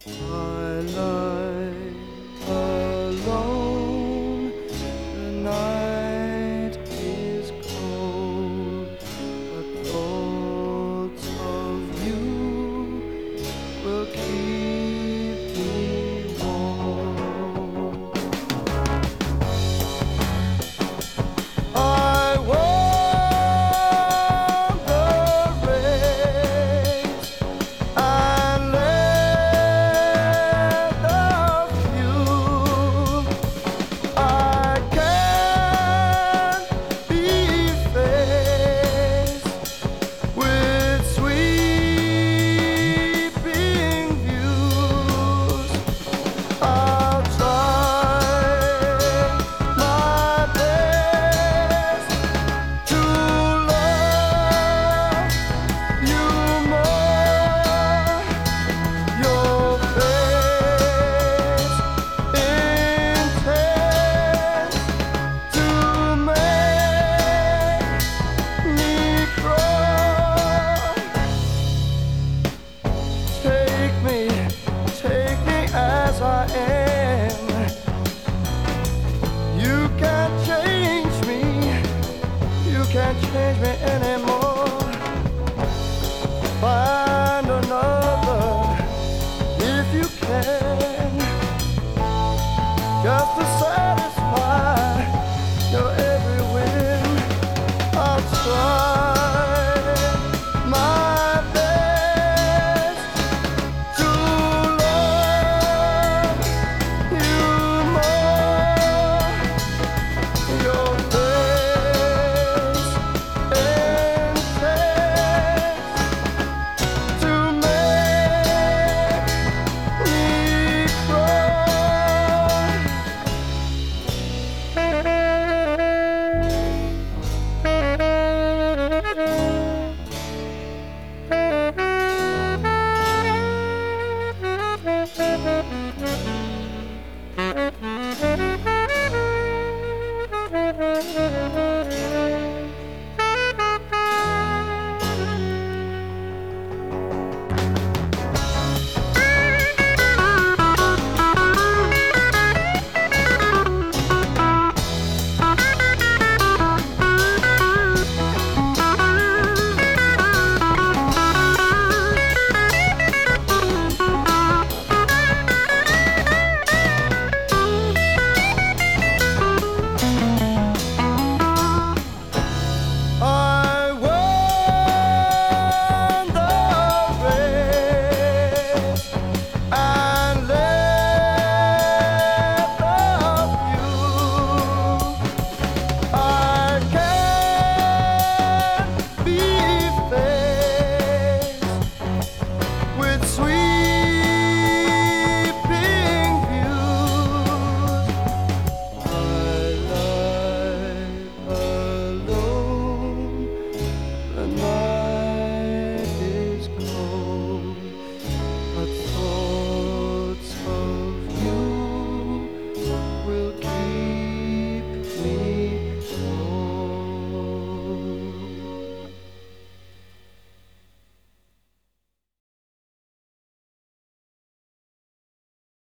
I lie alone, the night is cold, but thoughts of you will keep me warm. I won the race and led the few. I can't be faced with sweeping views. I'll try my best to love you more. Your face intends to make me cry. Take me as I am. You can't change me. You can't change me anymore. Find another if you can.